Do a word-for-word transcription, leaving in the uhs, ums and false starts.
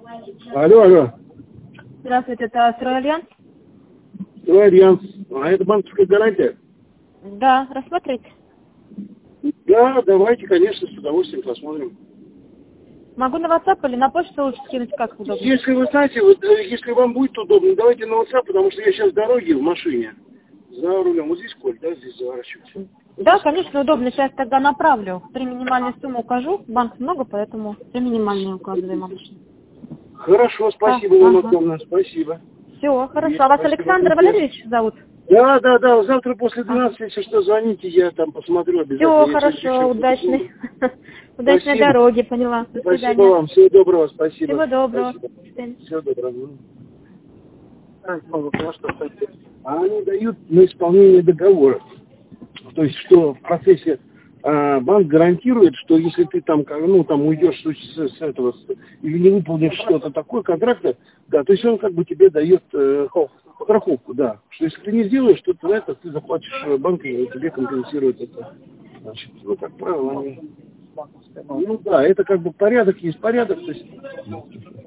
Алло, алло. Здравствуйте, это Стройальянс? Стройальянс. А это банковская гарантия? Да, рассмотрите. Да, давайте, конечно, с удовольствием посмотрим. Могу на WhatsApp или на почту лучше скинуть, как удобно? Если вы знаете, вот, э, если вам будет удобно, давайте на WhatsApp, потому что я сейчас в дороге, в машине. За рулем. Вот здесь, Коль, да, здесь заворачивать. Да, конечно, удобно. Сейчас тогда направлю. Три минимальные суммы укажу. Банк много, поэтому три минимальные указываем обычно. Хорошо, спасибо Да, вам ага. огромное, спасибо. Все, хорошо. Есть, А вас спасибо. Александр Валерьевич зовут? Да, да, да, завтра после Ага. двенадцати, если что, звоните, я там посмотрю обязательно. Все, Я сегодня хорошо, вечером удачной, буду. удачной Спасибо. дороги, поняла. До Спасибо свидания. вам, всего доброго, спасибо. Всего доброго. Спасибо. До свидания. Всего доброго. А они дают на исполнение договора. То есть, что в процессе а, банк гарантирует, что если ты там, как, ну, там уйдешь с, с этого, с- или не выполнишь что-то такое, контракта, да, то есть он как бы тебе дает э, страховку, да. Что если ты не сделаешь, то ты, это, ты заплатишь э, банку, и тебе компенсируют это. Значит, ну, как правило, они... Ну да, это как бы порядок есть порядок, то есть